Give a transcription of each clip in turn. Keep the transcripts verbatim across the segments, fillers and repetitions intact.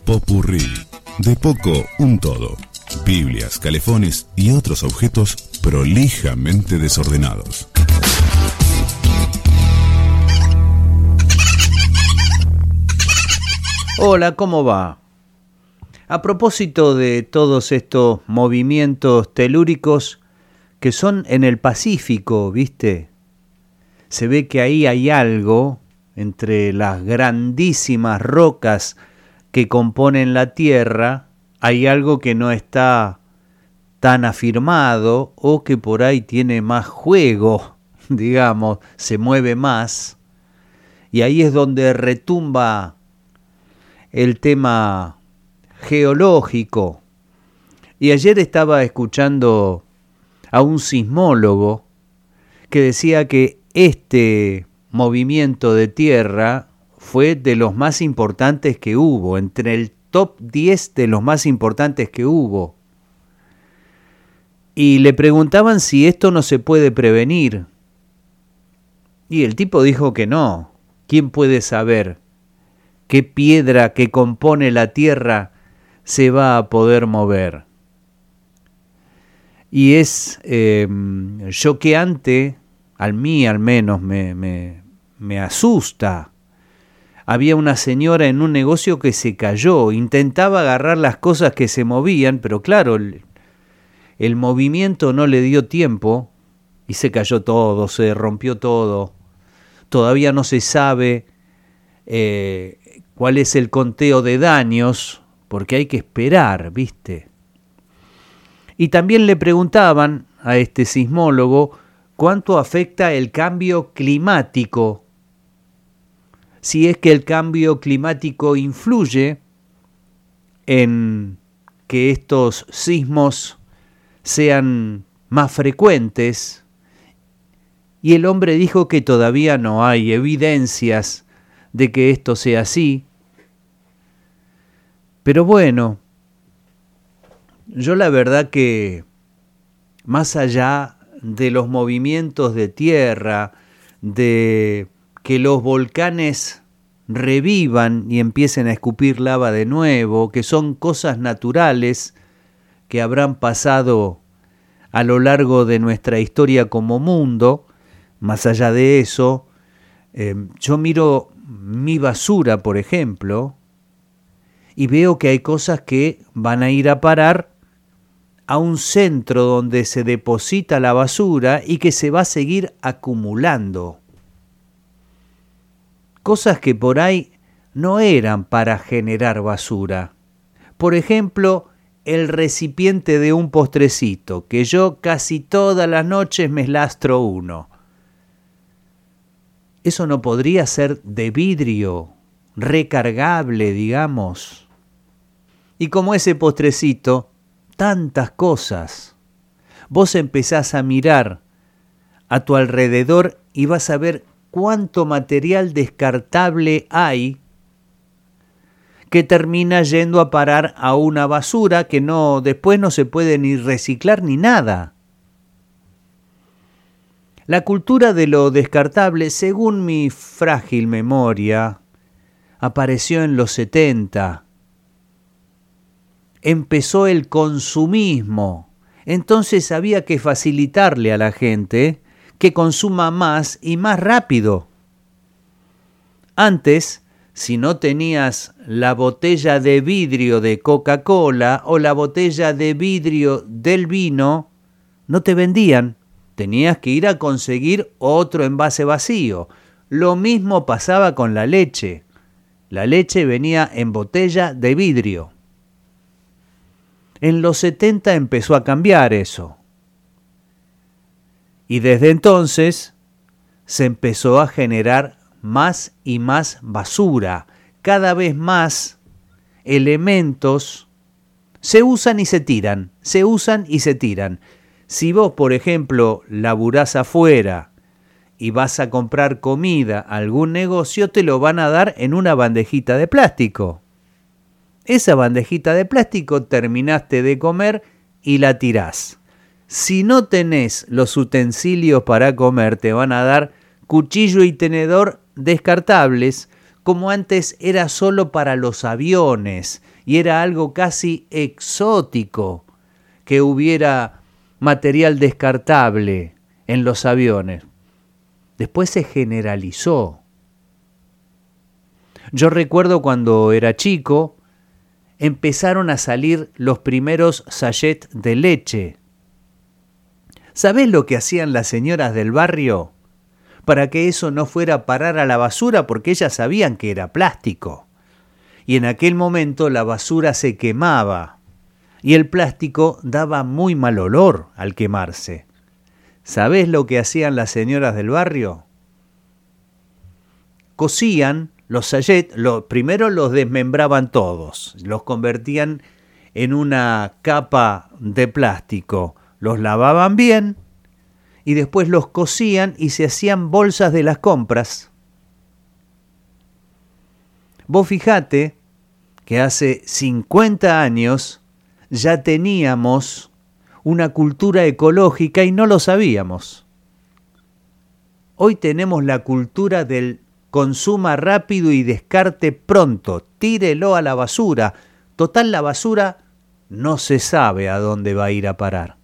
Popurrí. De poco, un todo. Biblias, calefones y otros objetos prolijamente desordenados. Hola, ¿cómo va? A propósito de todos estos movimientos telúricos que son en el Pacífico, ¿viste? Se ve que ahí hay algo entre las grandísimas rocas que componen la Tierra, hay algo que no está tan afirmado o que por ahí tiene más juego, digamos, se mueve más, y ahí es donde retumba el tema geológico. Y ayer estaba escuchando a un sismólogo que decía que este movimiento de tierra fue de los más importantes que hubo, entre el top diez de los más importantes que hubo. Y le preguntaban si esto no se puede prevenir. Y el tipo dijo que no. ¿Quién puede saber qué piedra que compone la tierra se va a poder mover? Y es eh, choqueante, al mí al menos me, me, me asusta. Había una señora en un negocio que se cayó, intentaba agarrar las cosas que se movían, pero claro, el, el movimiento no le dio tiempo y se cayó todo, se rompió todo. Todavía no se sabe eh, cuál es el conteo de daños, porque hay que esperar, ¿viste? Y también le preguntaban a este sismólogo cuánto afecta el cambio climático, si es que el cambio climático influye en que estos sismos sean más frecuentes. Y el hombre dijo que todavía no hay evidencias de que esto sea así. Pero bueno, yo la verdad que más allá de los movimientos de tierra, de que los volcanes revivan y empiecen a escupir lava de nuevo, que son cosas naturales que habrán pasado a lo largo de nuestra historia como mundo. Más allá de eso, eh, yo miro mi basura, por ejemplo, y veo que hay cosas que van a ir a parar a un centro donde se deposita la basura y que se va a seguir acumulando. Cosas que por ahí no eran para generar basura. Por ejemplo, el recipiente de un postrecito, que yo casi todas las noches me lastro uno. Eso no podría ser de vidrio, recargable, digamos. Y como ese postrecito, tantas cosas. Vos empezás a mirar a tu alrededor y vas a ver cuánto material descartable hay que termina yendo a parar a una basura que no, después no se puede ni reciclar ni nada. La cultura de lo descartable, según mi frágil memoria, apareció en los setenta. Empezó el consumismo, entonces había que facilitarle a la gente que consuma más y más rápido. Antes, si no tenías la botella de vidrio de Coca-Cola o la botella de vidrio del vino, no te vendían. Tenías que ir a conseguir otro envase vacío. Lo mismo pasaba con la leche. La leche venía en botella de vidrio. En los setenta empezó a cambiar eso. Y desde entonces se empezó a generar más y más basura. Cada vez más elementos se usan y se tiran, se usan y se tiran. Si vos, por ejemplo, laburás afuera y vas a comprar comida a algún negocio, te lo van a dar en una bandejita de plástico. Esa bandejita de plástico terminaste de comer y la tirás. Si no tenés los utensilios para comer, te van a dar cuchillo y tenedor descartables como antes era solo para los aviones y era algo casi exótico que hubiera material descartable en los aviones. Después se generalizó. Yo recuerdo cuando era chico, empezaron a salir los primeros sachets de leche. ¿Sabés lo que hacían las señoras del barrio para que eso no fuera a parar a la basura? Porque ellas sabían que era plástico. Y en aquel momento la basura se quemaba y el plástico daba muy mal olor al quemarse. ¿Sabés lo que hacían las señoras del barrio? Cosían los sachets, lo, primero los desmembraban todos, los convertían en una capa de plástico, los lavaban bien y después los cosían y se hacían bolsas de las compras. Vos fijate que hace cincuenta años ya teníamos una cultura ecológica y no lo sabíamos. Hoy tenemos la cultura del consuma rápido y descarte pronto, tírelo a la basura. Total, la basura no se sabe a dónde va a ir a parar.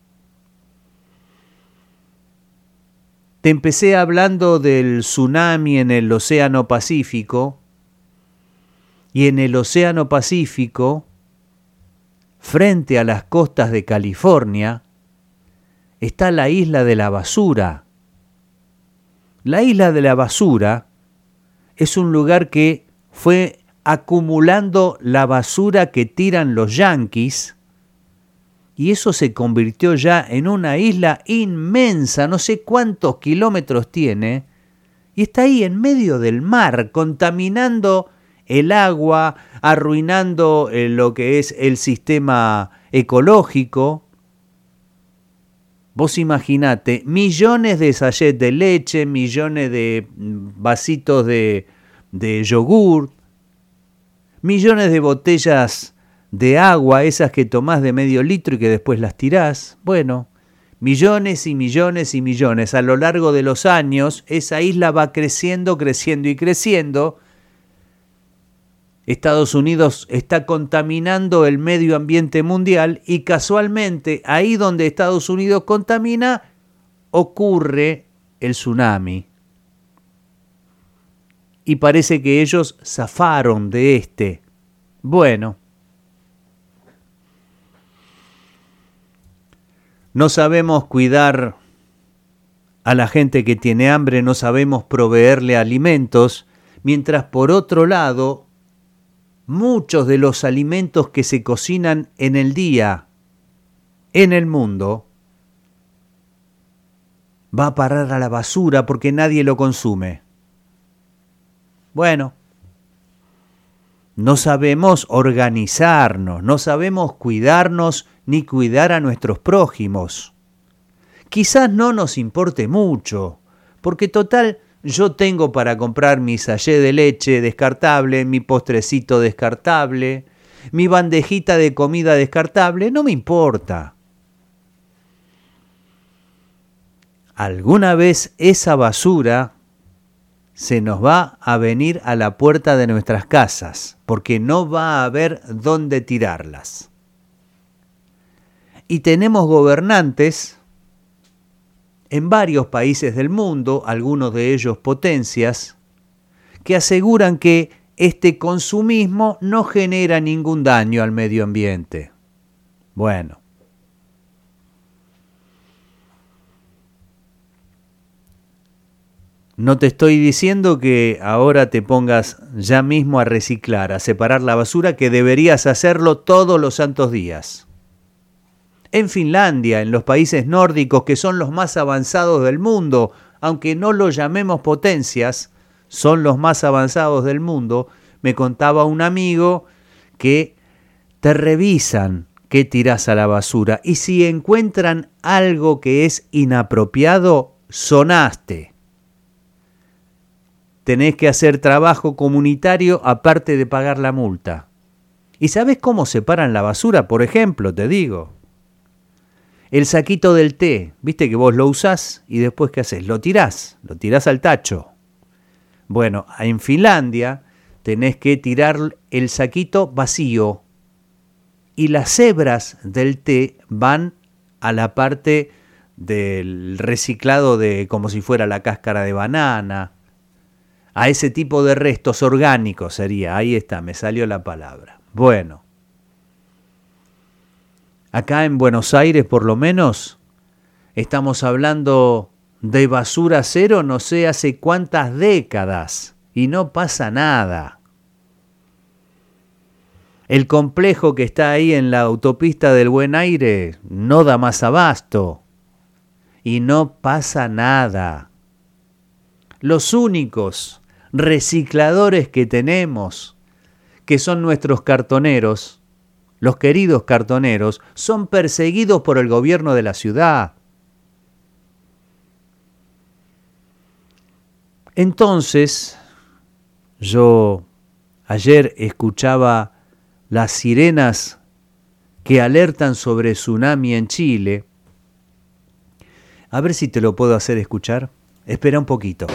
Te empecé hablando del tsunami en el Océano Pacífico, y en el Océano Pacífico, frente a las costas de California, está la isla de la basura. La isla de la basura es un lugar que fue acumulando la basura que tiran los yanquis, y eso se convirtió ya en una isla inmensa, no sé cuántos kilómetros tiene, y está ahí en medio del mar, contaminando el agua, arruinando eh, lo que es el sistema ecológico. Vos imaginate, millones de sachets de leche, millones de vasitos de, de yogur, millones de botellas de agua, esas que tomás de medio litro y que después las tirás. Bueno, millones y millones y millones. A lo largo de los años, esa isla va creciendo, creciendo y creciendo. Estados Unidos está contaminando el medio ambiente mundial y casualmente ahí donde Estados Unidos contamina ocurre el tsunami. Y parece que ellos zafaron de este. Bueno, no sabemos cuidar a la gente que tiene hambre, no sabemos proveerle alimentos, mientras por otro lado muchos de los alimentos que se cocinan en el día en el mundo va a parar a la basura porque nadie lo consume. Bueno, no sabemos organizarnos, no sabemos cuidarnos ni cuidar a nuestros prójimos. Quizás no nos importe mucho, porque total, yo tengo para comprar mi sachet de leche descartable, mi postrecito descartable, mi bandejita de comida descartable, no me importa. Alguna vez esa basura se nos va a venir a la puerta de nuestras casas, porque no va a haber dónde tirarlas. Y tenemos gobernantes en varios países del mundo, algunos de ellos potencias, que aseguran que este consumismo no genera ningún daño al medio ambiente. Bueno, no te estoy diciendo que ahora te pongas ya mismo a reciclar, a separar la basura, que deberías hacerlo todos los santos días. En Finlandia, en los países nórdicos, que son los más avanzados del mundo, aunque no los llamemos potencias, son los más avanzados del mundo, me contaba un amigo que te revisan qué tirás a la basura y si encuentran algo que es inapropiado, sonaste. Tenés que hacer trabajo comunitario aparte de pagar la multa. ¿Y sabés cómo separan la basura? Por ejemplo, te digo, el saquito del té, viste que vos lo usás y después ¿qué haces? Lo tirás, lo tirás al tacho. Bueno, en Finlandia tenés que tirar el saquito vacío y las hebras del té van a la parte del reciclado de como si fuera la cáscara de banana, a ese tipo de restos orgánicos sería, ahí está, me salió la palabra. Bueno, acá en Buenos Aires por lo menos estamos hablando de basura cero no sé hace cuántas décadas y no pasa nada. El complejo que está ahí en la autopista del Buen Aire no da más abasto y no pasa nada. Los únicos recicladores que tenemos, que son nuestros cartoneros, los queridos cartoneros, son perseguidos por el gobierno de la ciudad. Entonces, yo ayer escuchaba las sirenas que alertan sobre tsunami en Chile. A ver si te lo puedo hacer escuchar. Espera un poquito.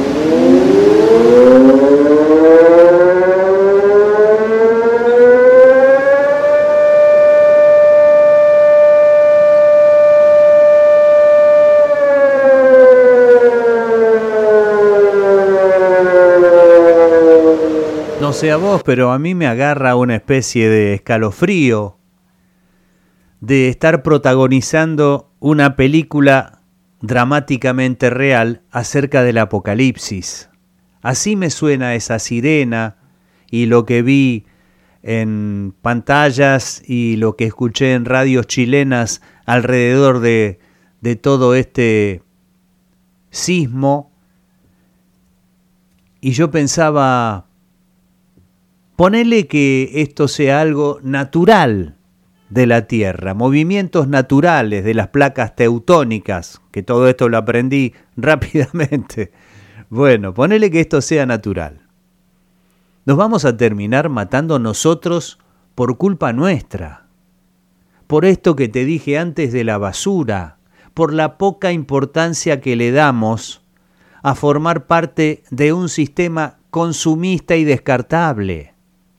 No sé a vos, pero a mí me agarra una especie de escalofrío de estar protagonizando una película dramáticamente real acerca del apocalipsis. Así me suena esa sirena y lo que vi en pantallas y lo que escuché en radios chilenas alrededor de, de todo este sismo. Y yo pensaba, ponele que esto sea algo natural de la Tierra, movimientos naturales de las placas teutónicas, que todo esto lo aprendí rápidamente. Bueno, ponele que esto sea natural. Nos vamos a terminar matando nosotros por culpa nuestra. Por esto que te dije antes de la basura, por la poca importancia que le damos a formar parte de un sistema consumista y descartable.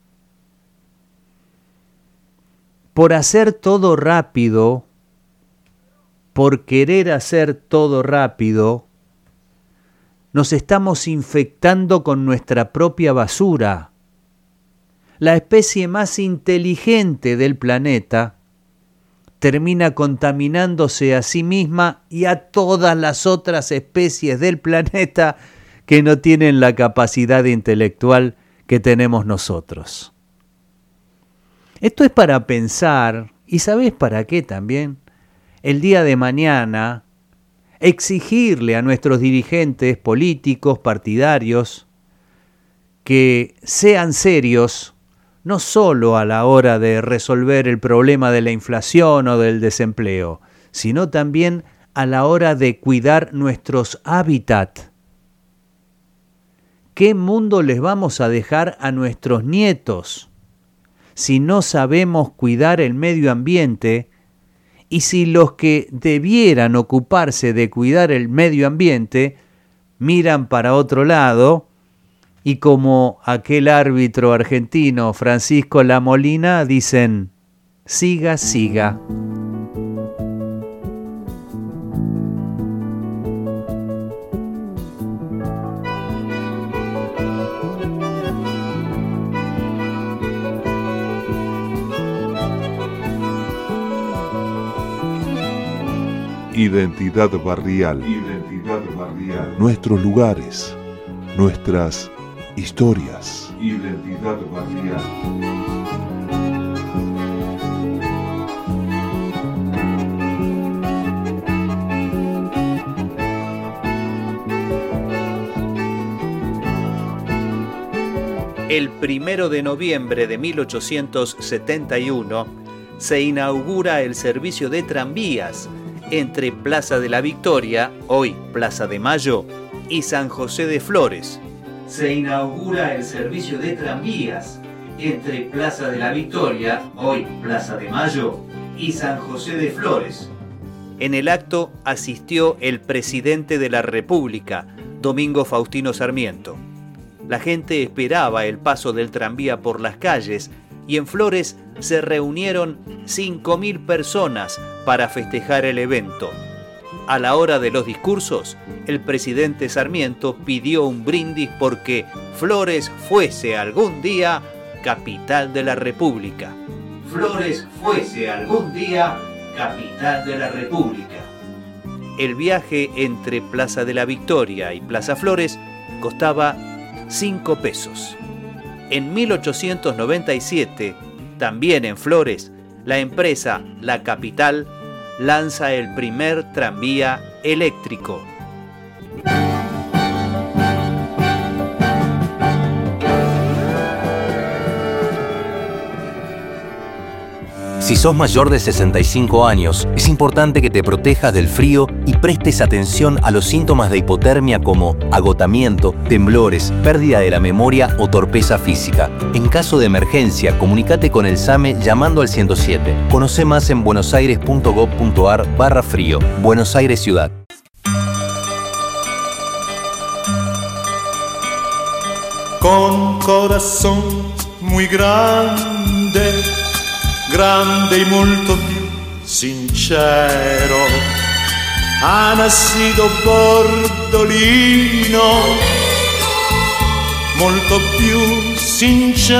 Por hacer todo rápido, por querer hacer todo rápido, nos estamos infectando con nuestra propia basura. La especie más inteligente del planeta termina contaminándose a sí misma y a todas las otras especies del planeta que no tienen la capacidad intelectual que tenemos nosotros. Esto es para pensar, y ¿sabés para qué también? El día de mañana, exigirle a nuestros dirigentes políticos, partidarios, que sean serios, no solo a la hora de resolver el problema de la inflación o del desempleo, sino también a la hora de cuidar nuestros hábitats. ¿Qué mundo les vamos a dejar a nuestros nietos si no sabemos cuidar el medio ambiente y si los que debieran ocuparse de cuidar el medio ambiente miran para otro lado y como aquel árbitro argentino Francisco Lamolina dicen, siga, siga? Identidad barrial. Identidad barrial. Nuestros lugares, nuestras historias. Identidad barrial. El primero de noviembre de mil ochocientos setenta y uno se inaugura el servicio de tranvías entre Plaza de la Victoria, hoy Plaza de Mayo, y San José de Flores. Se inaugura el servicio de tranvías entre Plaza de la Victoria, hoy Plaza de Mayo, y San José de Flores. En el acto asistió el presidente de la República, Domingo Faustino Sarmiento. La gente esperaba el paso del tranvía por las calles y en Flores se reunieron cinco mil personas para festejar el evento. A la hora de los discursos, el presidente Sarmiento pidió un brindis porque Flores fuese algún día capital de la República. Flores fuese algún día capital de la República. El viaje entre Plaza de la Victoria y Plaza Flores costaba cinco pesos. En mil ochocientos noventa y siete, también en Flores, la empresa La Capital lanza el primer tranvía eléctrico. Si sos mayor de sesenta y cinco años, es importante que te protejas del frío y prestes atención a los síntomas de hipotermia como agotamiento, temblores, pérdida de la memoria o torpeza física. En caso de emergencia, comunícate con el SAME llamando al ciento siete. Conoce más en buenosaires.gov.ar barra frío. Buenos Aires Ciudad. Con corazón muy grande, grande y molto più sincero, ha nacido Bordolino, molto più sincero,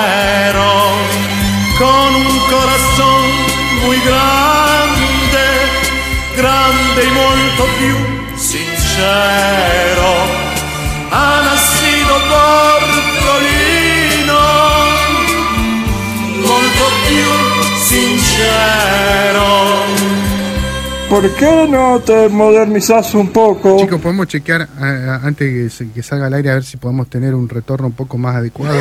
con un corazón muy grande, grande y molto più sincero, ha nacido Bordolino, molto più sincero. ¿Por qué no te modernizás un poco? Chicos, podemos chequear uh, antes que, se, que salga al aire a ver si podemos tener un retorno un poco más adecuado.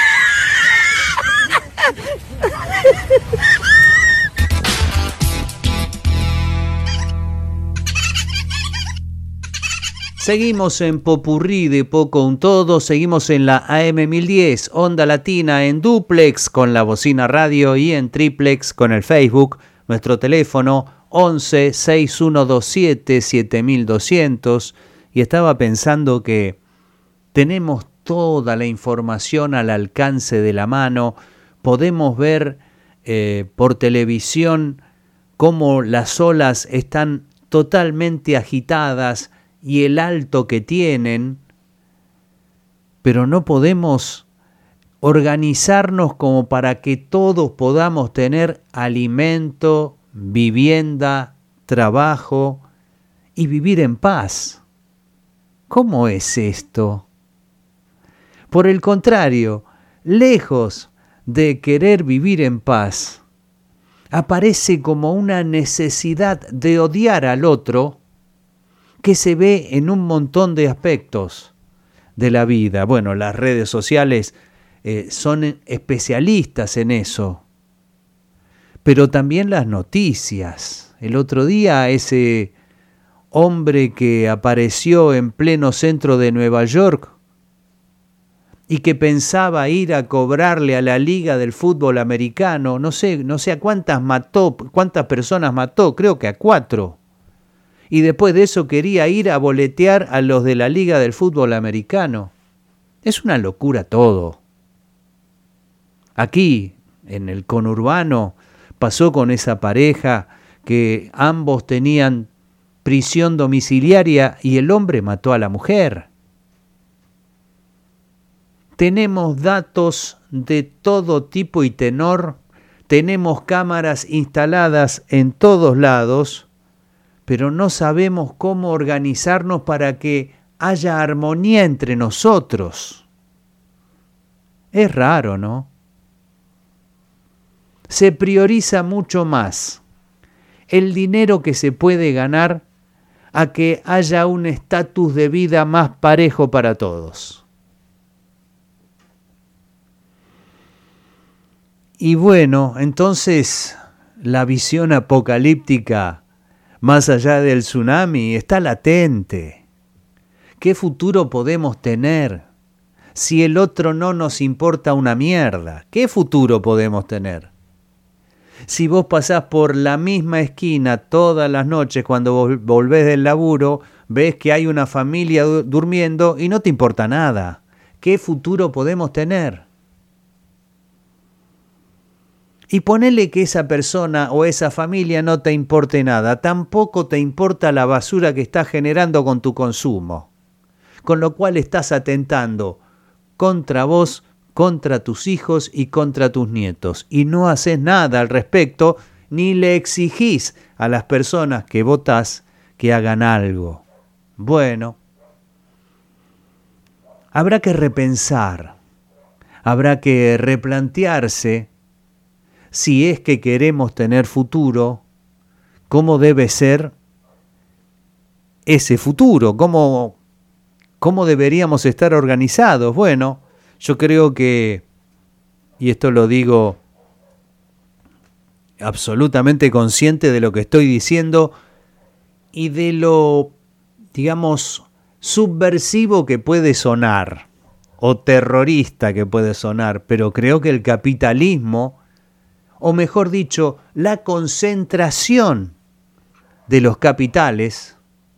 Seguimos en Popurrí de Poco un Todo, seguimos en la A M mil diez, Onda Latina en duplex con la bocina radio y en triplex con el Facebook. Nuestro teléfono once, sesenta y uno veintisiete, siete mil doscientos. Y estaba pensando que tenemos toda la información al alcance de la mano. Podemos ver eh, por televisión cómo las olas están totalmente agitadas y el alto que tienen, pero no podemos organizarnos como para que todos podamos tener alimento, vivienda, trabajo y vivir en paz. ¿Cómo es esto? Por el contrario, lejos de querer vivir en paz, aparece como una necesidad de odiar al otro que se ve en un montón de aspectos de la vida. Bueno, las redes sociales eh, son especialistas en eso, pero también las noticias. El otro día ese hombre que apareció en pleno centro de Nueva York y que pensaba ir a cobrarle a la Liga del Fútbol Americano, no sé, no sé a cuántas mató, cuántas personas mató, creo que a cuatro. Y después de eso quería ir a boletear a los de la Liga del Fútbol Americano. Es una locura todo. Aquí, en el conurbano, pasó con esa pareja que ambos tenían prisión domiciliaria y el hombre mató a la mujer. Tenemos datos de todo tipo y tenor, tenemos cámaras instaladas en todos lados, pero no sabemos cómo organizarnos para que haya armonía entre nosotros. Es raro, ¿no? Se prioriza mucho más el dinero que se puede ganar a que haya un estatus de vida más parejo para todos. Y bueno, entonces la visión apocalíptica más allá del tsunami está latente. ¿Qué futuro podemos tener si el otro no nos importa una mierda? ¿Qué futuro podemos tener? Si vos pasás por la misma esquina todas las noches cuando volvés del laburo, ves que hay una familia durmiendo y no te importa nada. ¿Qué ¿qué futuro podemos tener? Y ponele que esa persona o esa familia no te importe nada, tampoco te importa la basura que estás generando con tu consumo, con lo cual estás atentando contra vos, contra tus hijos y contra tus nietos, y no haces nada al respecto, ni le exigís a las personas que votás que hagan algo. Bueno, habrá que repensar, habrá que replantearse si es que queremos tener futuro, cómo debe ser ese futuro, cómo, cómo deberíamos estar organizados. Bueno, yo creo que, y esto lo digo absolutamente consciente de lo que estoy diciendo y de lo, digamos, subversivo que puede sonar o terrorista que puede sonar, pero creo que el capitalismo, o mejor dicho, la concentración de los capitales,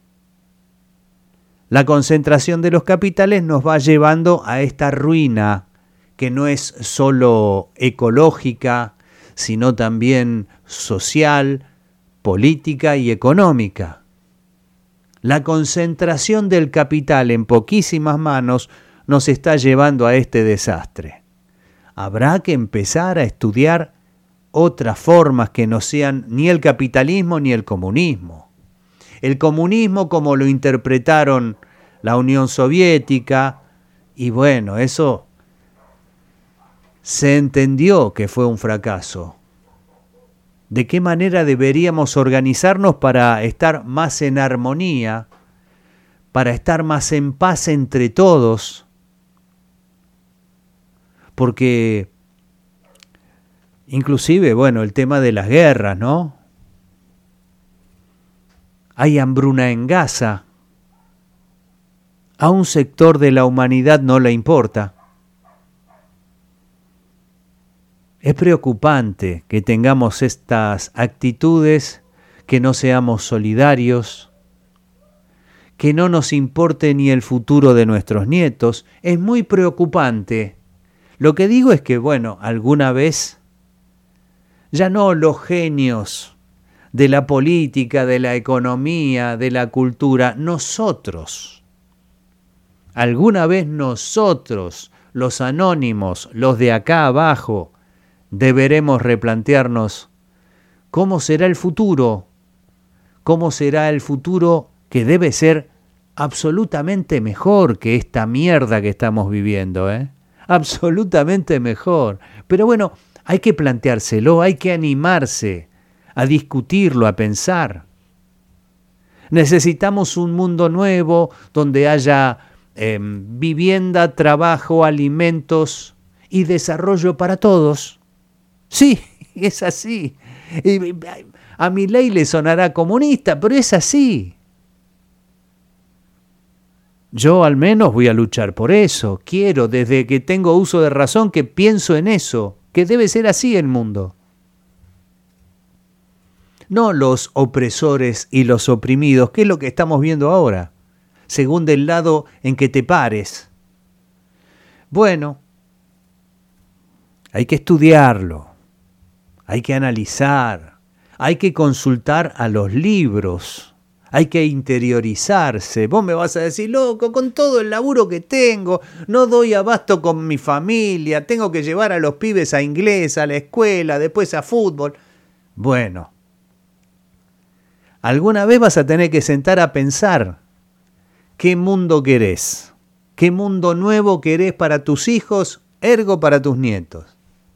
la concentración de los capitales nos va llevando a esta ruina que no es solo ecológica, sino también social, política y económica. La concentración del capital en poquísimas manos nos está llevando a este desastre. Habrá que empezar a estudiar otras formas que no sean ni el capitalismo ni el comunismo. El comunismo como lo interpretaron la Unión Soviética, y bueno, eso se entendió que fue un fracaso. ¿De qué manera deberíamos organizarnos para estar más en armonía, para estar más en paz entre todos? Porque inclusive, bueno, el tema de las guerras, ¿no? Hay hambruna en Gaza. A un sector de la humanidad no le importa. Es preocupante que tengamos estas actitudes, que no seamos solidarios, que no nos importe ni el futuro de nuestros nietos. Es muy preocupante. Lo que digo es que, bueno, alguna vez ya no los genios de la política, de la economía, de la cultura, nosotros. Alguna vez nosotros, los anónimos, los de acá abajo, deberemos replantearnos cómo será el futuro, cómo será el futuro que debe ser absolutamente mejor que esta mierda que estamos viviendo, ¿eh? Absolutamente mejor. Pero bueno, hay que planteárselo, hay que animarse a discutirlo, a pensar. Necesitamos un mundo nuevo donde haya eh, vivienda, trabajo, alimentos y desarrollo para todos. Sí, es así. A Milei le sonará comunista, pero es así. Yo al menos voy a luchar por eso. Quiero, desde que tengo uso de razón, que pienso en eso, que debe ser así el mundo. No los opresores y los oprimidos, que es lo que estamos viendo ahora, según del lado en que te pares. Bueno, hay que estudiarlo, hay que analizar, hay que consultar a los libros, hay que interiorizarse. Vos me vas a decir, loco, con todo el laburo que tengo, no doy abasto con mi familia, tengo que llevar a los pibes a inglés, a la escuela, después a fútbol. Bueno, alguna vez vas a tener que sentar a pensar qué mundo querés, qué mundo nuevo querés para tus hijos, ergo para tus nietos.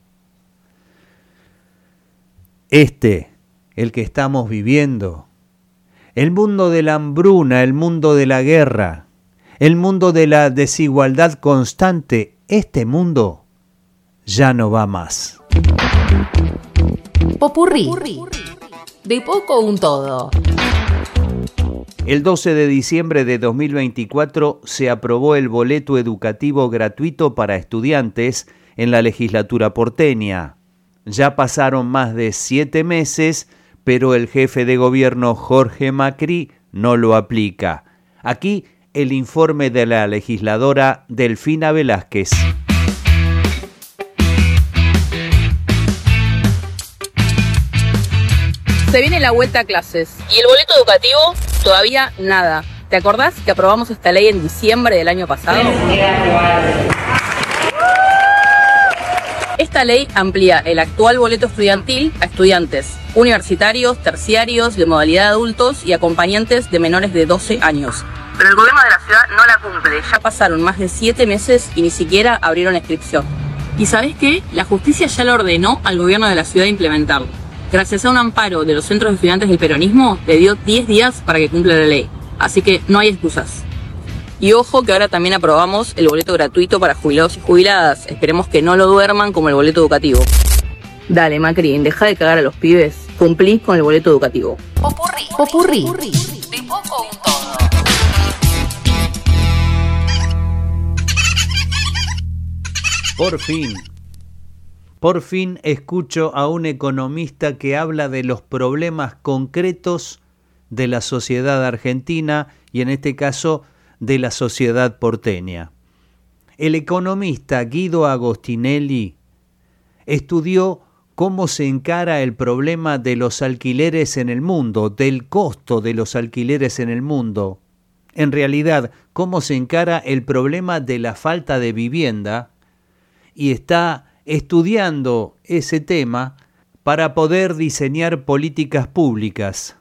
Este, el que estamos viviendo, el mundo de la hambruna, el mundo de la guerra, el mundo de la desigualdad constante, este mundo ya no va más. Popurrí. De poco un todo. El doce de diciembre de dos mil veinticuatro se aprobó el boleto educativo gratuito para estudiantes en la legislatura porteña. Ya pasaron más de siete meses, pero el jefe de gobierno Jorge Macri no lo aplica. Aquí el informe de la legisladora Delfina Velázquez. Se viene la vuelta a clases y el boleto educativo todavía nada. ¿Te acordás que aprobamos esta ley en diciembre del año pasado? Esta ley amplía el actual boleto estudiantil a estudiantes universitarios, terciarios, de modalidad de adultos y acompañantes de menores de doce años. Pero el gobierno de la ciudad no la cumple. Ya pasaron más de siete meses y ni siquiera abrieron la inscripción. ¿Y sabés qué? La justicia ya lo ordenó al gobierno de la ciudad implementarlo. Gracias a un amparo de los centros de estudiantes del peronismo, le dio diez días para que cumpla la ley. Así que no hay excusas. Y ojo que ahora también aprobamos el boleto gratuito para jubilados y jubiladas. Esperemos que no lo duerman como el boleto educativo. Dale, Macri, deja de cagar a los pibes. Cumplí con el boleto educativo. Popurrí. Popurrí. De poco un todo. Por fin, por fin escucho a un economista que habla de los problemas concretos de la sociedad argentina y en este caso de la sociedad porteña. El economista Guido Agostinelli estudió cómo se encara el problema de los alquileres en el mundo, del costo de los alquileres en el mundo. En realidad, cómo se encara el problema de la falta de vivienda y está estudiando ese tema para poder diseñar políticas públicas.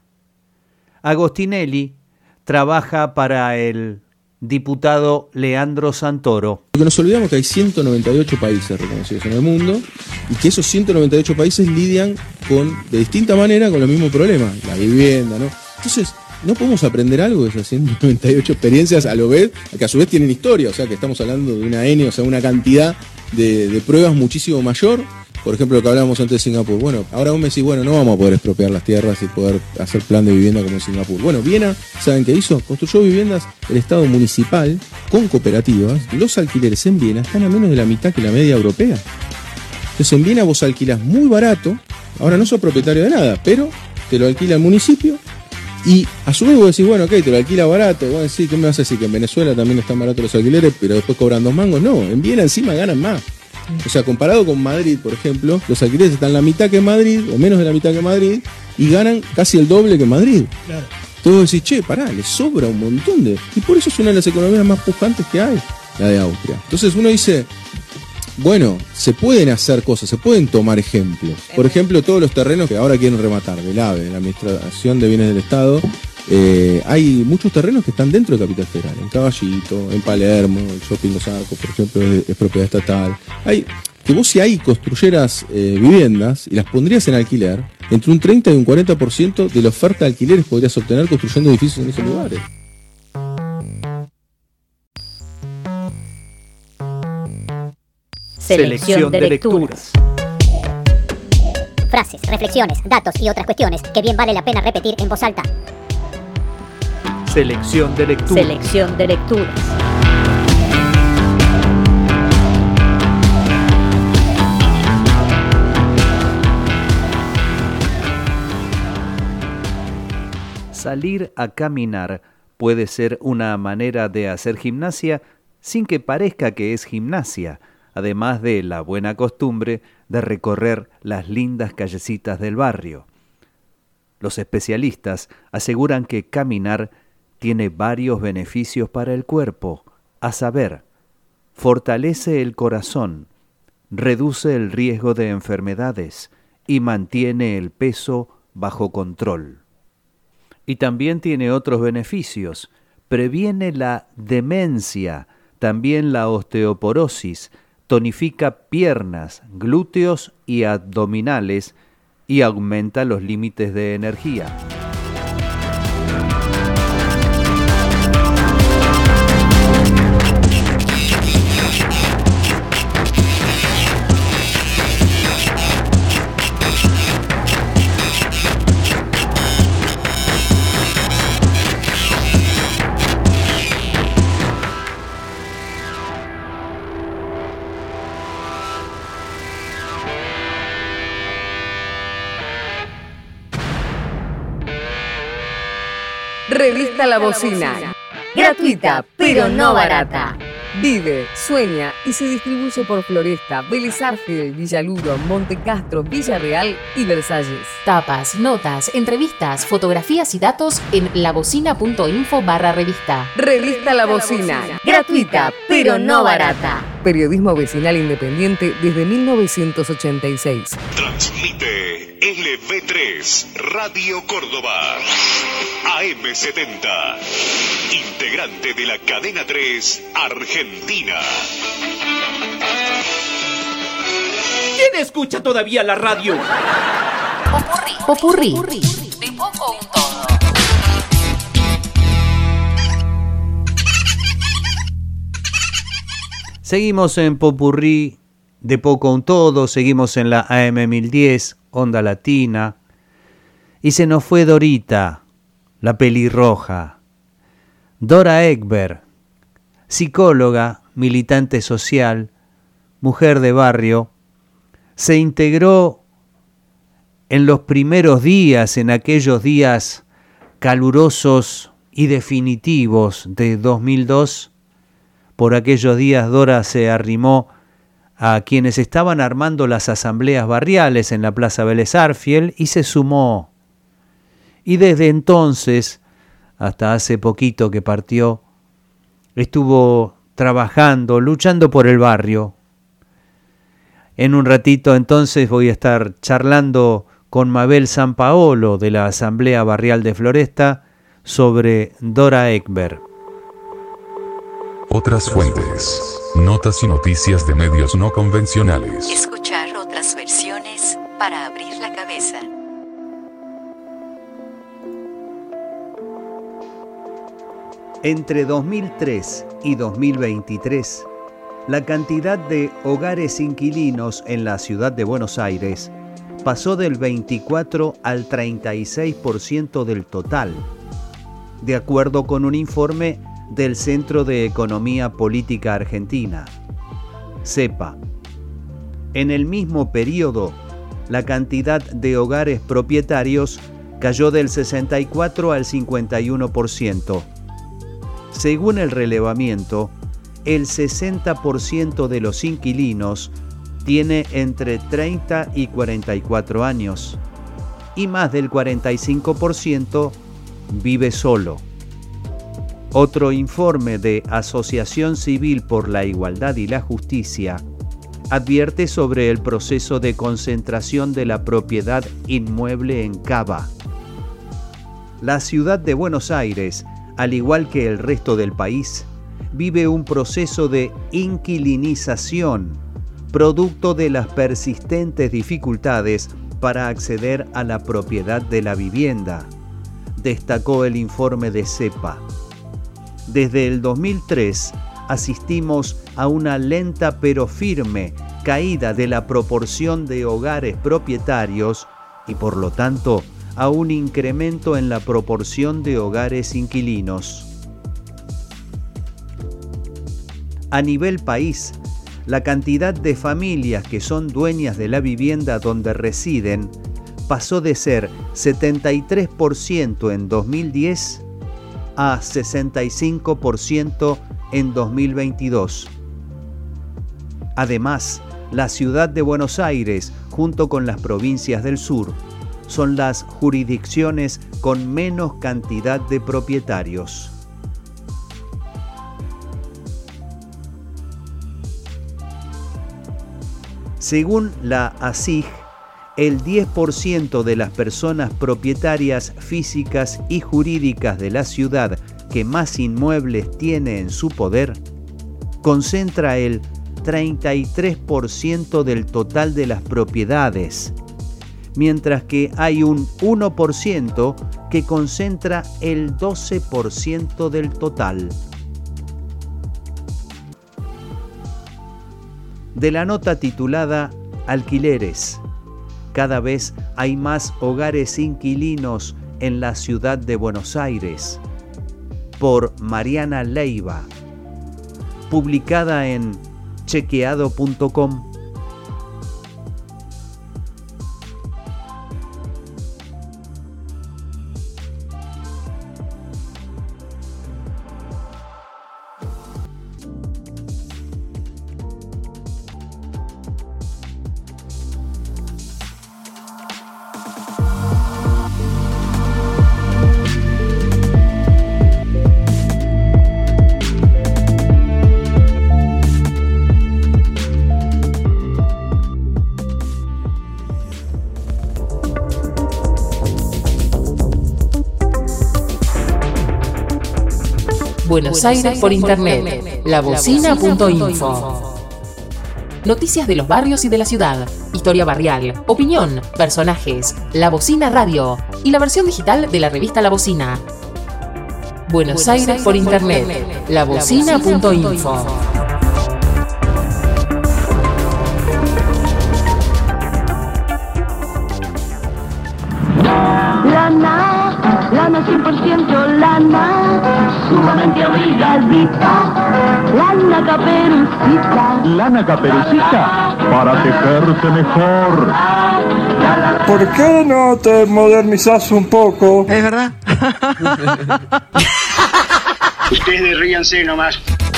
Agostinelli trabaja para el diputado Leandro Santoro. Porque nos olvidamos que hay ciento noventa y ocho países reconocidos en el mundo y que esos ciento noventa y ocho países lidian con, de distinta manera con los mismos problemas, la vivienda, ¿no? Entonces, ¿no podemos aprender algo de esas ciento noventa y ocho experiencias a lo vez, que a su vez tienen historia? O sea, que estamos hablando de una N, o sea, una cantidad de, de pruebas muchísimo mayor. Por ejemplo, lo que hablábamos antes de Singapur. Bueno, ahora vos me decís, bueno, no vamos a poder expropiar las tierras y poder hacer plan de vivienda como en Singapur. Bueno, Viena, ¿saben qué hizo? Construyó viviendas el Estado municipal con cooperativas. Los alquileres en Viena están a menos de la mitad que la media europea. Entonces en Viena vos alquilás muy barato, ahora no sos propietario de nada, pero te lo alquila el municipio y a su vez vos decís, bueno, ok, te lo alquila barato. Vos decís, ¿qué me vas a decir? Que en Venezuela también están baratos los alquileres, pero después cobran dos mangos. No, en Viena encima ganan más. O sea, comparado con Madrid, por ejemplo, los alquileres están la mitad que en Madrid, o menos de la mitad que en Madrid, y ganan casi el doble que en Madrid. Claro. Entonces decís, che, pará, le sobra un montón de... Y por eso es una de las economías más pujantes que hay, la de Austria. Entonces uno dice, bueno, se pueden hacer cosas, se pueden tomar ejemplos. Por ejemplo, todos los terrenos que ahora quieren rematar, del AVE, de la Administración de Bienes del Estado, eh, hay muchos terrenos que están dentro de Capital Federal, en Caballito, en Palermo, el Shopping Los Arcos, por ejemplo, es, es propiedad estatal. Hay que vos si ahí construyeras eh, viviendas y las pondrías en alquiler, entre un treinta y un cuarenta por ciento de la oferta de alquileres podrías obtener construyendo edificios en esos lugares. Selección de lecturas. Frases, reflexiones, datos y otras cuestiones que bien vale la pena repetir en voz alta. Selección de lecturas. Selección de lecturas. Salir a caminar puede ser una manera de hacer gimnasia sin que parezca que es gimnasia, además de la buena costumbre de recorrer las lindas callecitas del barrio. Los especialistas aseguran que caminar tiene varios beneficios para el cuerpo, a saber, fortalece el corazón, reduce el riesgo de enfermedades y mantiene el peso bajo control. Y también tiene otros beneficios, previene la demencia, también la osteoporosis, tonifica piernas, glúteos y abdominales y aumenta los límites de energía. Revista La Bocina. Gratuita, pero no barata. Vive, sueña y se distribuye por Floresta, Vélez Arfiel, Villaluro, Monte Castro, Villarreal y Versalles. Tapas, notas, entrevistas, fotografías y datos en labocina.info barra revista. Revista La Bocina. Gratuita, pero no barata. Periodismo vecinal independiente desde mil novecientos ochenta y seis. Transmite L V tres, Radio Córdoba. A M setenta. Integrante de la cadena tres Argentina. ¿Quién escucha todavía la radio? Popurrí. Popurrí. De poco un todo. Seguimos en Popurrí, de poco un todo, seguimos en la A M mil diez, Onda Latina, y se nos fue Dorita, la pelirroja. Dora Ekberg, psicóloga, militante social, mujer de barrio, se integró en los primeros días, en aquellos días calurosos y definitivos de dos mil dos. Por aquellos días Dora se arrimó a quienes estaban armando las asambleas barriales en la Plaza Vélez Arfiel y se sumó. Y desde entonces, hasta hace poquito que partió, estuvo trabajando, luchando por el barrio. En un ratito entonces voy a estar charlando con Mabel Sampaolo de la Asamblea Barrial de Floresta sobre Dora Ekberg. Otras fuentes, notas y noticias de medios no convencionales. Escuchar otras versiones para abrir la cabeza. Entre dos mil tres y dos mil veintitrés, la cantidad de hogares inquilinos en la ciudad de Buenos Aires pasó del veinticuatro al treinta y seis por ciento del total, de acuerdo con un informe del Centro de Economía Política Argentina, CEPA. En el mismo periodo, la cantidad de hogares propietarios cayó del sesenta y cuatro al cincuenta y uno por ciento. Según el relevamiento, el sesenta por ciento de los inquilinos tiene entre treinta y cuarenta y cuatro años y más del cuarenta y cinco por ciento vive solo. Otro informe de Asociación Civil por la Igualdad y la Justicia advierte sobre el proceso de concentración de la propiedad inmueble en Cava. La ciudad de Buenos Aires, al igual que el resto del país, vive un proceso de inquilinización, producto de las persistentes dificultades para acceder a la propiedad de la vivienda, destacó el informe de CEPA. Desde el dos mil tres asistimos a una lenta pero firme caída de la proporción de hogares propietarios y por lo tanto a un incremento en la proporción de hogares inquilinos. A nivel país, la cantidad de familias que son dueñas de la vivienda donde residen pasó de ser setenta y tres por ciento en dos mil diez a sesenta y cinco por ciento en dos mil veintidós. Además, la ciudad de Buenos Aires, junto con las provincias del sur, son las jurisdicciones con menos cantidad de propietarios. Según la A S I G, el diez por ciento de las personas propietarias físicas y jurídicas de la ciudad que más inmuebles tiene en su poder, concentra el treinta y tres por ciento del total de las propiedades, mientras que hay un uno por ciento que concentra el doce por ciento del total. De la nota titulada Alquileres, cada vez hay más hogares inquilinos en la ciudad de Buenos Aires, por Mariana Leiva, publicada en chequeado punto com. Buenos Aires por internet, la bocina punto info. Noticias de los barrios y de la ciudad, historia barrial, opinión, personajes, La Bocina Radio y la versión digital de la revista La Bocina. Buenos Aires por internet, la bocina punto info. Lana, lana cien por ciento lana, sumamente abrigadita, lana caperucita. Lana caperucita, para tejerse mejor. ¿Por qué no te modernizás un poco? Es verdad. Ustedes ríanse nomás.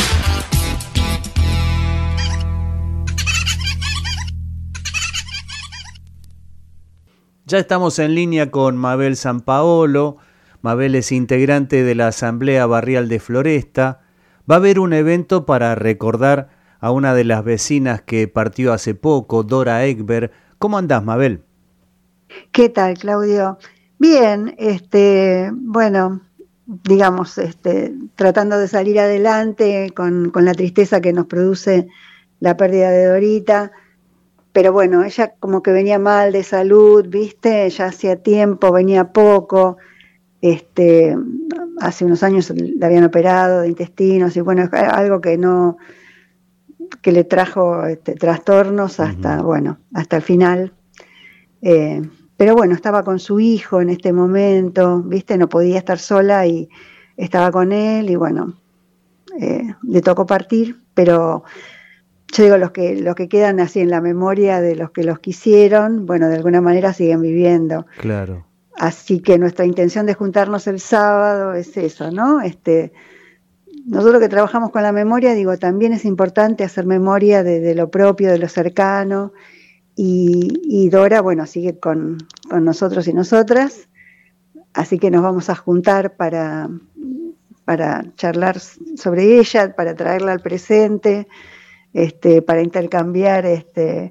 Ya estamos en línea con Mabel Sampaolo. Mabel es integrante de la Asamblea Barrial de Floresta. Va a haber un evento para recordar a una de las vecinas que partió hace poco, Dora Ekberg. ¿Cómo andás, Mabel? ¿Qué tal, Claudio? Bien, este, bueno, digamos, este, tratando de salir adelante con, con la tristeza que nos produce la pérdida de Dorita. Pero bueno, ella como que venía mal de salud, ¿viste? Ya hacía tiempo, venía poco. Este, hace unos años la habían operado de intestinos y bueno, algo que no, que le trajo este, trastornos hasta, uh-huh. bueno, hasta el final. Eh, pero bueno, estaba con su hijo en este momento, ¿viste? No podía estar sola y estaba con él y bueno, eh, le tocó partir, pero yo digo, los que, los que quedan así en la memoria de los que los quisieron, bueno, de alguna manera siguen viviendo. Claro. Así que nuestra intención de juntarnos el sábado es eso, ¿no? Este, nosotros que trabajamos con la memoria, digo, también es importante hacer memoria de, de lo propio, de lo cercano, y, y Dora, bueno, sigue con, con nosotros y nosotras, así que nos vamos a juntar para, para charlar sobre ella, para traerla al presente, este, para intercambiar este,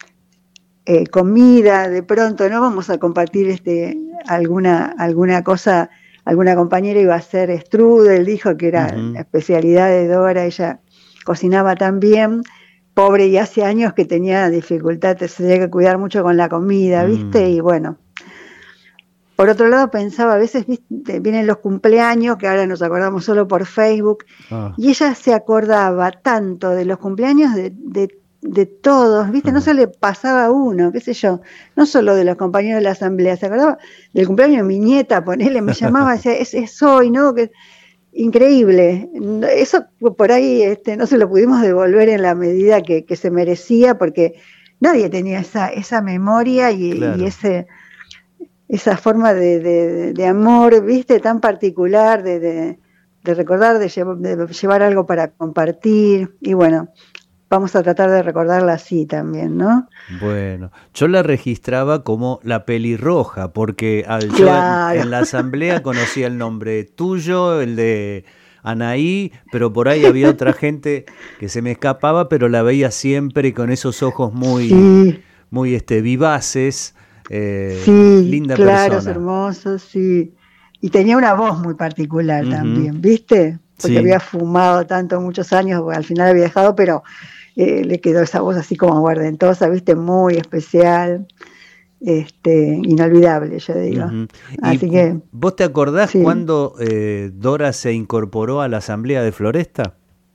eh, comida, de pronto, ¿no? Vamos a compartir este, alguna, alguna cosa, alguna compañera iba a hacer strudel, dijo que era uh-huh. la especialidad de Dora, ella cocinaba tan bien, pobre, y hace años que tenía dificultades, se tenía que cuidar mucho con la comida, ¿viste? Mm. Y bueno, por otro lado pensaba, a veces ¿viste? Vienen los cumpleaños, que ahora nos acordamos solo por Facebook, ah. y ella se acordaba tanto de los cumpleaños de, de, de todos, ¿viste? Uh-huh. No se le pasaba a uno, qué sé yo, no solo de los compañeros de la asamblea, se acordaba del cumpleaños de mi nieta, ponele, me llamaba, decía, es, es hoy, ¿no? Que increíble, eso por ahí este, no se lo pudimos devolver en la medida que, que se merecía, porque nadie tenía esa, esa memoria y, claro. y ese... esa forma de, de, de amor, viste, tan particular, de, de, de recordar, de, llev- de llevar algo para compartir, y bueno, vamos a tratar de recordarla así también, ¿no? Bueno, yo la registraba como la pelirroja, porque al, claro. yo en, en la asamblea conocía el nombre tuyo, el de Anaí, pero por ahí había otra gente que se me escapaba, pero la veía siempre con esos ojos muy, sí. muy este, vivaces. Eh, sí, linda claros, persona. hermosos, sí. Y tenía una voz muy particular uh-huh. también, ¿viste? Porque sí. había fumado tanto, muchos años, al final había dejado, pero eh, le quedó esa voz así como aguardentosa, ¿viste? Muy especial, este, inolvidable, yo digo. Uh-huh. Así ¿Y que, vos te acordás sí. cuando eh, Dora se incorporó a la Asamblea de Floresta?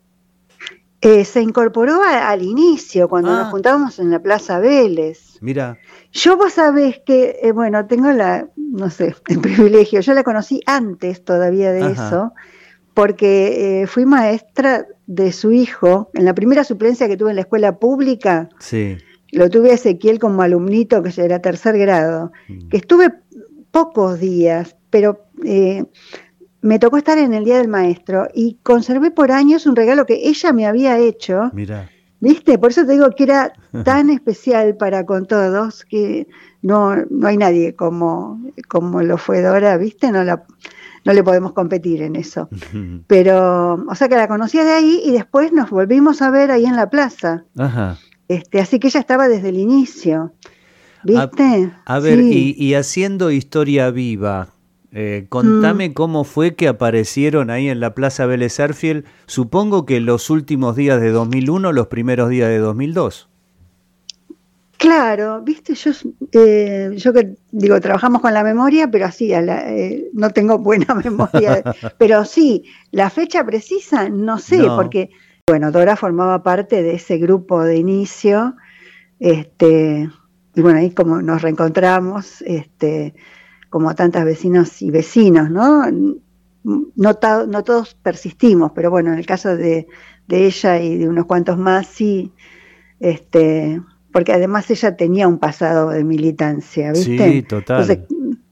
Eh, se incorporó a, al inicio, cuando ah. nos juntábamos en la Plaza Vélez. Mira. Yo vos sabés que, eh, bueno, tengo la, no sé, el privilegio, yo la conocí antes todavía de Ajá. eso, porque eh, fui maestra de su hijo, en la primera suplencia que tuve en la escuela pública, sí. lo tuve a Ezequiel como alumnito, que ya era tercer grado, mm. que estuve pocos días, pero eh, me tocó estar en el Día del Maestro, y conservé por años un regalo que ella me había hecho. Mirá. ¿Viste? Por eso te digo que era tan especial para con todos, que no, no hay nadie como, como lo fue Dora, ¿viste? No, la, no le podemos competir en eso. Pero, o sea que la conocía de ahí y después nos volvimos a ver ahí en la plaza. Ajá. Este, así que ella estaba desde el inicio, ¿viste? A, a ver, sí. y, y haciendo historia viva, Eh, contame Mm. cómo fue que aparecieron ahí en la Plaza Vélez Sarsfield, supongo que los últimos días de dos mil uno, los primeros días de dos mil dos. Claro, viste, yo, eh, yo que digo, trabajamos con la memoria, pero así, a la- eh, no tengo buena memoria, pero sí, la fecha precisa, no sé, No. porque, bueno, Dora formaba parte de ese grupo de inicio, este, y bueno, ahí como nos reencontramos, este, como tantas vecinos y vecinos, ¿no? No, ta- no todos persistimos, pero bueno, en el caso de, de ella y de unos cuantos más, sí, este, porque además ella tenía un pasado de militancia, ¿viste? Sí, total. Entonces,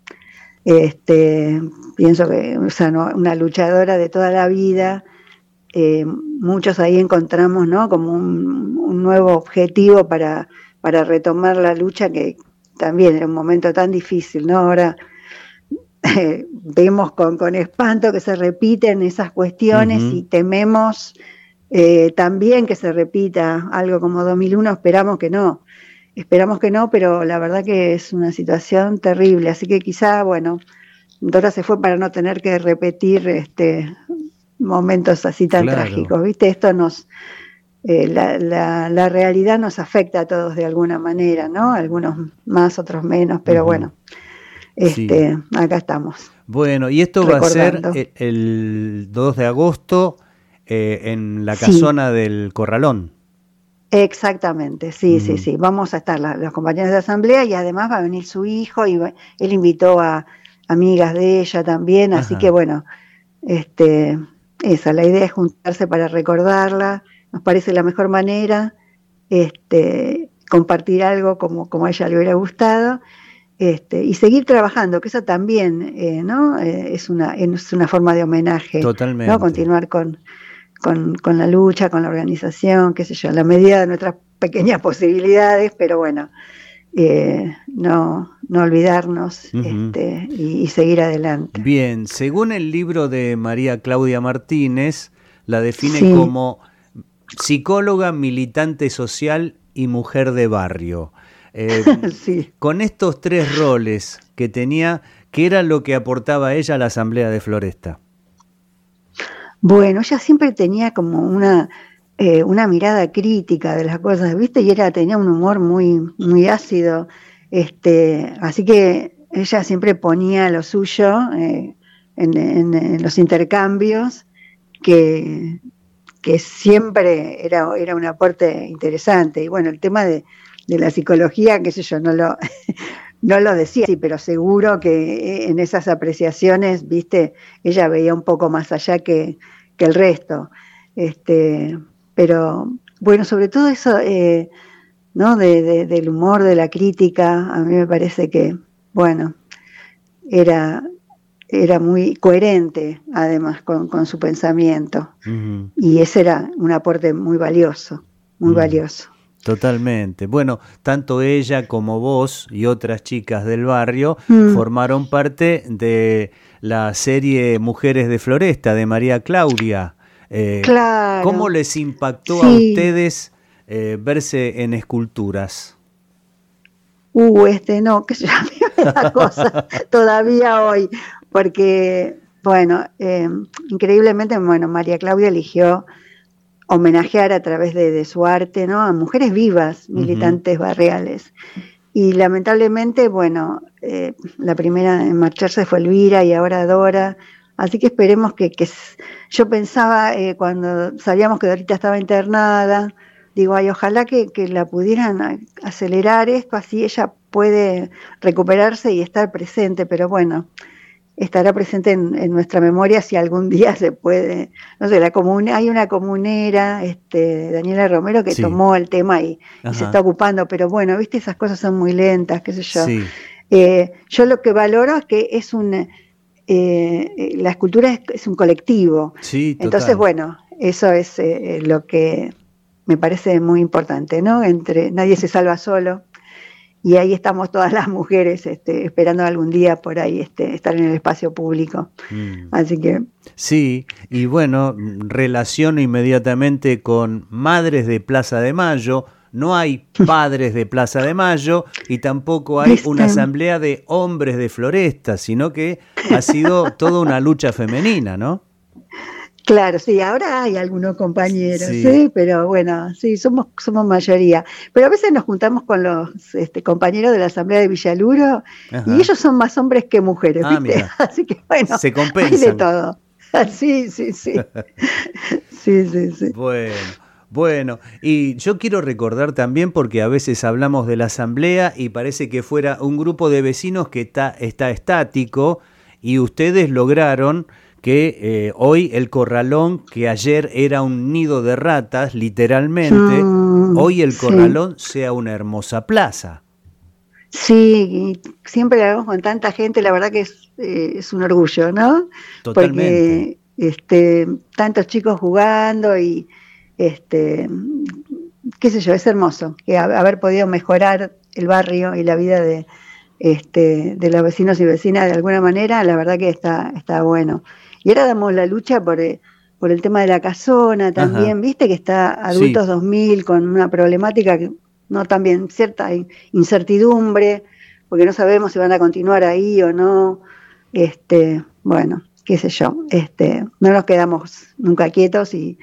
este, pienso que, o sea, no, una luchadora de toda la vida, eh, muchos ahí encontramos, ¿no? Como un, un nuevo objetivo para, para retomar la lucha, que también era un momento tan difícil, ¿no? Ahora eh, vemos con, con espanto que se repiten esas cuestiones Ujú. y tememos eh, también que se repita algo como dos mil uno, esperamos que no, esperamos que no, pero la verdad que es una situación terrible, así que quizá, bueno, Dora se fue para no tener que repetir este momentos así tan Claro. trágicos, ¿viste? Esto nos, eh, la, la, la realidad nos afecta a todos de alguna manera, ¿no? Algunos más, otros menos, pero Ujú. bueno, este, acá estamos. Bueno, y esto va a ser Recordando. el, el dos de agosto eh, en la Sí. casona del Corralón. Exactamente, sí, sí, Mm. sí. Vamos a estar la- los compañeros de asamblea y además va a venir su hijo y va- él invitó a amigas de ella también, así Ajá. que bueno, este, esa, la idea es juntarse para recordarla, nos parece la mejor manera, este, compartir algo como, como a ella le hubiera gustado, este, y seguir trabajando, que eso también, eh, ¿no? Eh, es una, es una forma de homenaje, Totalmente. ¿no? Continuar con, con, con la lucha, con la organización, qué sé yo, a la medida de nuestras pequeñas posibilidades, pero bueno, eh, no, no olvidarnos Ujú. este, y, y seguir adelante. Bien, según el libro de María Claudia Martínez, la define Sí. como psicóloga, militante social y mujer de barrio. Eh, Sí. Con estos tres roles que tenía, ¿qué era lo que aportaba ella a la Asamblea de Floresta? Bueno, ella siempre tenía como una, eh, una mirada crítica de las cosas, ¿viste? Y era, tenía un humor muy, muy ácido, este, así que ella siempre ponía lo suyo eh, en, en- en los intercambios, que, que siempre era, era un aporte interesante. Y bueno, el tema de, de la psicología, qué sé yo, no lo, no lo decía, sí, pero seguro que en esas apreciaciones, viste, ella veía un poco más allá que, que el resto. Este, pero bueno, sobre todo eso, eh, ¿no? De, de- del humor, de la crítica, a mí me parece que, bueno, era, era muy coherente además con, con su pensamiento. Ujú. Y ese era un aporte muy valioso, muy Mm. valioso. Totalmente. Bueno, tanto ella como vos y otras chicas del barrio Mm. formaron parte de la serie Mujeres de Floresta de María Claudia. Eh, Claro. ¿Cómo les impactó a Sí. ustedes eh, verse en esculturas? Uh, este no, que ya me da cosa todavía hoy, porque, bueno, eh, increíblemente, bueno, María Claudia eligió homenajear a través de, de su arte, ¿no? A mujeres vivas, militantes barriales. Y lamentablemente, bueno, eh, la primera en marcharse fue Elvira y ahora Dora. Así que esperemos que, que s- yo pensaba eh, cuando sabíamos que Dorita estaba internada, digo, ay, ojalá que, que la pudieran a- acelerar esto, así ella puede recuperarse y estar presente, pero bueno, estará presente en, en nuestra memoria si algún día se puede. No sé, la comune, hay una comunera, este, Daniela Romero, que Sí. tomó el tema y, y Ajá. se está ocupando, pero bueno, viste, esas cosas son muy lentas, qué sé yo. Sí. Eh, yo lo que valoro es que es un, eh, eh, la escultura es, es un colectivo. Sí, total. Entonces, bueno, eso es eh, lo que me parece muy importante, ¿no? Entre nadie se salva solo. Y ahí estamos todas las mujeres este, esperando algún día por ahí este, estar en el espacio público. Mm. Así que Sí, y bueno, relaciono inmediatamente con Madres de Plaza de Mayo, no hay padres de Plaza de Mayo y tampoco hay ¿Viste? una asamblea de hombres de Floresta, sino que ha sido toda una lucha femenina, ¿no? Claro, sí, ahora hay algunos compañeros, Sí. sí, pero bueno, sí, somos somos mayoría. Pero a veces nos juntamos con los este, compañeros de la Asamblea de Villaluro Ajá. y ellos son más hombres que mujeres, Ah, ¿viste? mira. Así que bueno, Se hay de compensan. todo. Sí, sí, sí. Sí, sí, sí. Bueno, bueno, y yo quiero recordar también, porque a veces hablamos de la asamblea y parece que fuera un grupo de vecinos que está, está estático, y ustedes lograron que eh, hoy el corralón, que ayer era un nido de ratas, literalmente, Mm, hoy el sí. corralón sea una hermosa plaza. Sí, y siempre lo hagamos con tanta gente, la verdad que es, eh, es un orgullo, ¿no? Totalmente. Porque este, tantos chicos jugando y, este, qué sé yo, es hermoso que ha- haber podido mejorar el barrio y la vida de, este, de los vecinos y vecinas de alguna manera, la verdad que está, está bueno. Y ahora damos la lucha por, eh, por el tema de la casona también, Ajá. viste que está Adultos Sí. dos mil con una problemática que no también cierta in- incertidumbre, porque no sabemos si van a continuar ahí o no. Este, bueno, qué sé yo, este, no nos quedamos nunca quietos y,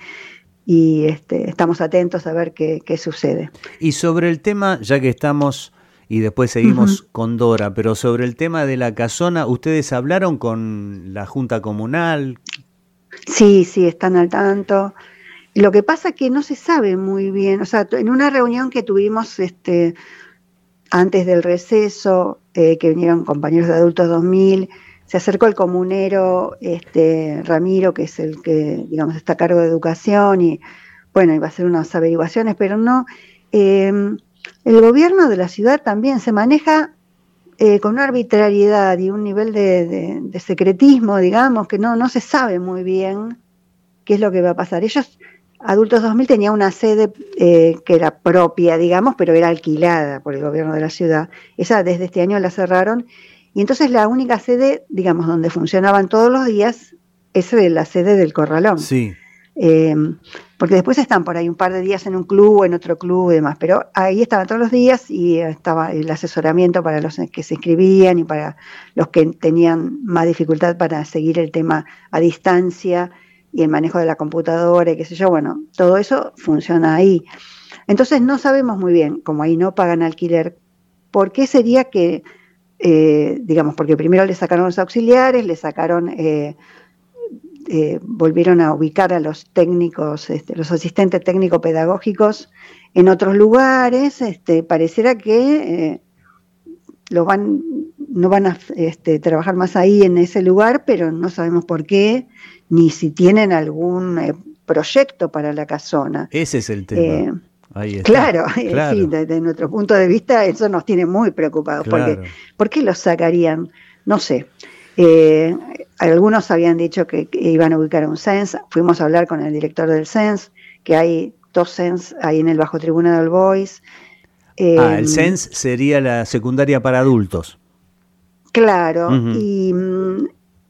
y este, estamos atentos a ver qué, qué sucede. Y sobre el tema, ya que estamos, y después seguimos Ujú. con Dora, pero sobre el tema de la casona, ¿ustedes hablaron con la Junta Comunal? Sí, sí, están al tanto. Lo que pasa es que no se sabe muy bien, o sea, t- en una reunión que tuvimos este, antes del receso, eh, que vinieron compañeros de Adultos dos mil, se acercó el comunero este, Ramiro, que es el que, digamos, está a cargo de educación, y bueno, iba a hacer unas averiguaciones, pero no. eh, el gobierno de la ciudad también se maneja eh, con una arbitrariedad y un nivel de, de- de secretismo, digamos, que no, no se sabe muy bien qué es lo que va a pasar. Ellos, Adultos dos mil, tenía una sede eh, que era propia, digamos, pero era alquilada por el gobierno de la ciudad. Esa desde este año la cerraron, y entonces la única sede, digamos, donde funcionaban todos los días, es la sede del Corralón. Sí. Eh, porque después están por ahí un par de días en un club o en otro club y demás, pero ahí estaban todos los días y estaba el asesoramiento para los que se inscribían y para los que tenían más dificultad para seguir el tema a distancia y el manejo de la computadora y qué sé yo, bueno, todo eso funciona ahí. Entonces no sabemos muy bien, como ahí no pagan alquiler, por qué sería que, eh, digamos, porque primero le sacaron los auxiliares, le sacaron... Eh, Eh, volvieron a ubicar a los técnicos, este, los asistentes técnico-pedagógicos en otros lugares, este, pareciera que eh, los van, no van a este, trabajar más ahí en ese lugar, pero no sabemos por qué, ni si tienen algún eh, proyecto para la casona. Ese es el tema. Eh, Ahí está. Claro, eh, Claro. sí, desde nuestro punto de vista eso nos tiene muy preocupados, Claro. porque ¿por qué los sacarían? No sé. Eh, algunos habían dicho que, que iban a ubicar un C E N S, fuimos a hablar con el director del C E N S, que hay dos C E N S ahí en el Bajo Tribuna del Boys. Eh, Ah, el C E N S sería la secundaria para adultos. Claro, Ujú. y mm,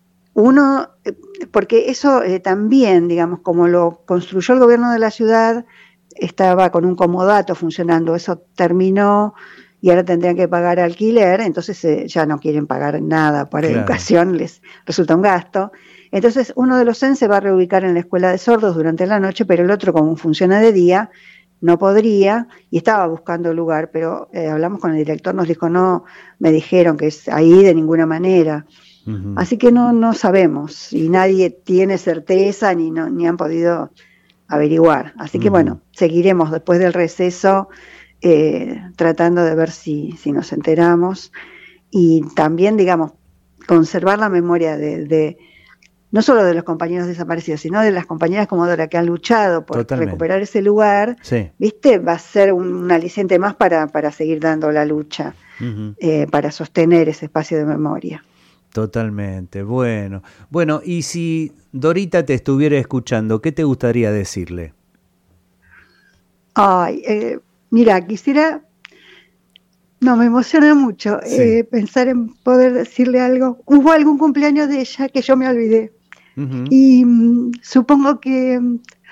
uno, eh, porque eso eh, también, digamos, como lo construyó el gobierno de la ciudad, estaba con un comodato funcionando, eso terminó y ahora tendrían que pagar alquiler, entonces eh, ya no quieren pagar nada por Claro. educación, les resulta un gasto. Entonces uno de los C E N se va a reubicar en la escuela de sordos durante la noche, pero el otro, como funciona de día, no podría, y estaba buscando lugar, pero eh, hablamos con el director, nos dijo, no, me dijeron que es ahí de ninguna manera. Ujú. Así que no, no sabemos, y nadie tiene certeza ni, no, ni han podido averiguar. Así que Ujú. bueno, seguiremos después del receso eh, tratando de ver si, si nos enteramos, y también, digamos, conservar la memoria de, de no solo de los compañeros desaparecidos, sino de las compañeras como Dora que han luchado por Totalmente. recuperar ese lugar. Sí. ¿Viste? Va a ser un, un aliciente más para, para seguir dando la lucha, Ujú. eh, para sostener ese espacio de memoria. Totalmente. Bueno. Bueno, y si Dorita te estuviera escuchando, ¿qué te gustaría decirle? Ay, eh, mira, quisiera, no, me emociona mucho Sí. eh, pensar en poder decirle algo. Hubo algún cumpleaños de ella que yo me olvidé Ujú. y mm, supongo que mm,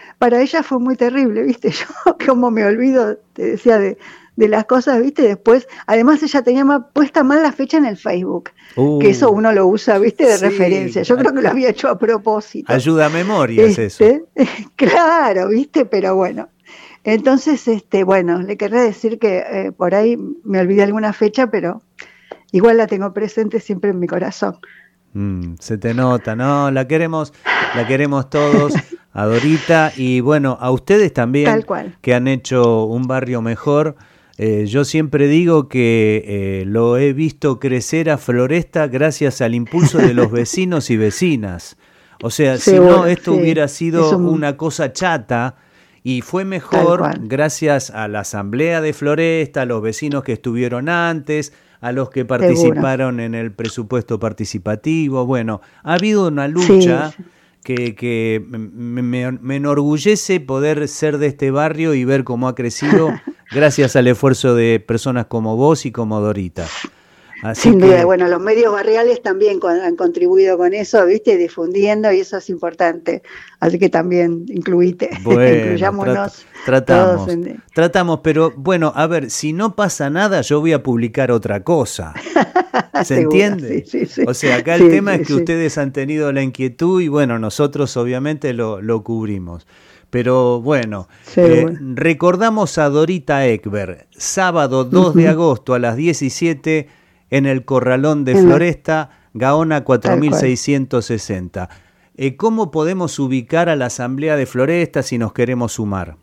para ella fue muy terrible, ¿viste? Yo como me olvido, te decía, de, de las cosas, ¿viste? Después, además ella tenía mal, puesta mal la fecha en el Facebook, uh, que eso uno lo usa, ¿viste? De sí, referencia. Yo creo que lo había hecho a propósito. Ayuda a memoria es este, eso. Claro, ¿viste? Pero bueno. Entonces, este, bueno, le querré decir que eh, por ahí me olvidé alguna fecha, pero igual la tengo presente siempre en mi corazón. Mm, se te nota, ¿no? La queremos, la queremos todos, a Dorita, y bueno, a ustedes también, tal cual, que han hecho un barrio mejor. Eh, yo siempre digo que eh, lo he visto crecer a Floresta gracias al impulso de los vecinos y vecinas. O sea, seguro, si no, esto sí, hubiera sido un... una cosa chata. Y fue mejor gracias a la Asamblea de Floresta, a los vecinos que estuvieron antes, a los que participaron Seguro. en el presupuesto participativo. Bueno, ha habido una lucha sí. que, que me, me, me enorgullece poder ser de este barrio y ver cómo ha crecido gracias al esfuerzo de personas como vos y como Dorita. Así Sin que... duda, bueno, los medios barriales también con, han contribuido con eso, ¿viste? Difundiendo, y eso es importante. Así que también incluíte, bueno, incluyámonos. Trat- tratamos, en... tratamos, pero bueno, a ver, si no pasa nada, yo voy a publicar otra cosa. ¿Se Seguro, entiende? Sí, sí, sí. O sea, acá el sí, tema sí, es que sí. ustedes han tenido la inquietud y bueno, nosotros obviamente lo, lo cubrimos. Pero bueno, eh, recordamos a Dorita Ekberg, sábado dos uh-huh. de agosto a las diecisiete en el Corralón de Floresta, Gaona cuatro mil seiscientos sesenta. Eh, ¿Cómo podemos ubicar a la Asamblea de Floresta si nos queremos sumar?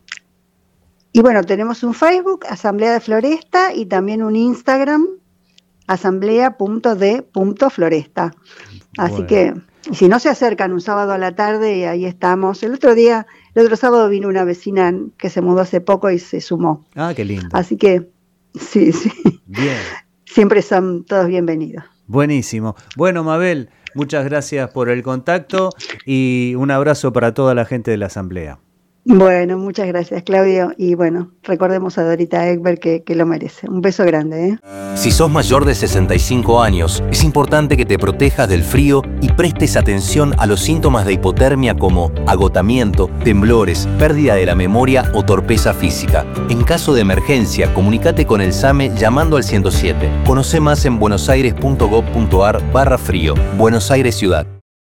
Y bueno, tenemos un Facebook, Asamblea de Floresta, y también un Instagram, asamblea punto de punto floresta. Así bueno. que, si no se acercan un sábado a la tarde, y ahí estamos. El otro día, el otro sábado vino una vecina que se mudó hace poco y se sumó. Ah, qué lindo. Así que, sí, sí. Bien. Siempre son todos bienvenidos. Buenísimo. Bueno, Mabel, muchas gracias por el contacto y un abrazo para toda la gente de la Asamblea. Bueno, muchas gracias, Claudio. Y bueno, recordemos a Dorita Ekberg que, que lo merece. Un beso grande, ¿eh? Si sos mayor de sesenta y cinco años, es importante que te protejas del frío y prestes atención a los síntomas de hipotermia como agotamiento, temblores, pérdida de la memoria o torpeza física. En caso de emergencia, comunícate con el SAME llamando al ciento siete. Conoce más en buenosaires.gov.ar barra frío. Buenos Aires Ciudad.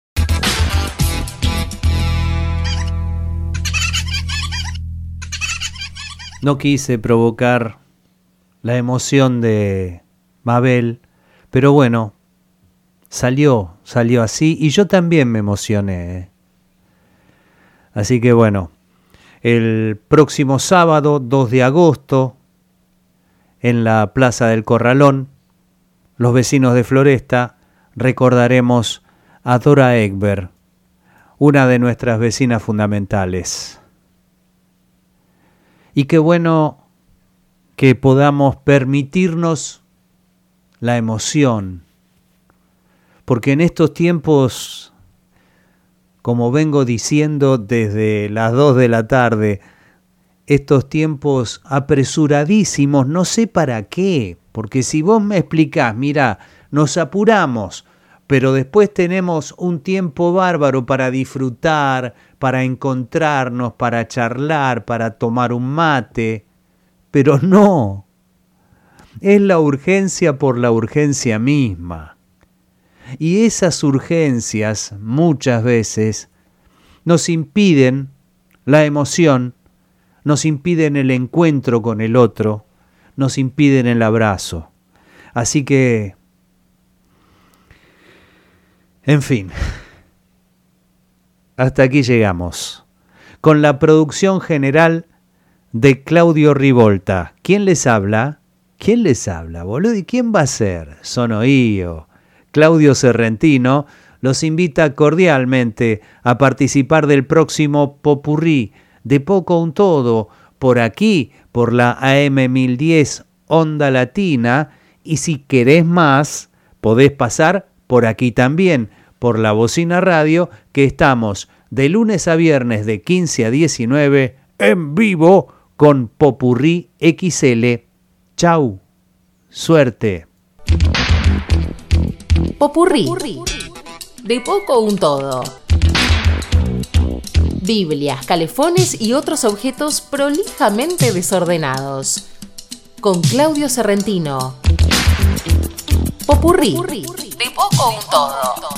No quise provocar la emoción de Mabel, pero bueno, salió, salió así y yo también me emocioné. Así que bueno, el próximo sábado, dos de agosto, en la Plaza del Corralón, los vecinos de Floresta recordaremos a Dora Ekberg, una de nuestras vecinas fundamentales. Y qué bueno que podamos permitirnos la emoción, porque en estos tiempos, como vengo diciendo desde las dos de la tarde, estos tiempos apresuradísimos, no sé para qué, porque si vos me explicás, mira, nos apuramos, pero después tenemos un tiempo bárbaro para disfrutar, para encontrarnos, para charlar, para tomar un mate. Pero no, es la urgencia por la urgencia misma. Y esas urgencias muchas veces nos impiden la emoción, nos impiden el encuentro con el otro, nos impiden el abrazo. Así que, en fin, hasta aquí llegamos, con la producción general de Claudio Rivolta. ¿Quién les habla? ¿Quién les habla, boludo? ¿Y quién va a ser? Sonoío. Claudio Serrentino los invita cordialmente a participar del próximo Popurrí, de poco un todo, por aquí, por la A M mil diez Onda Latina, y si querés más, podés pasar por aquí también, por la Bocina Radio, que estamos de lunes a viernes de quince a diecinueve en vivo con Popurrí X L. Chau, suerte. Popurrí, de poco un todo. Biblias, calefones y otros objetos prolijamente desordenados. Con Claudio Serrentino. Popurrí. De poco un todo.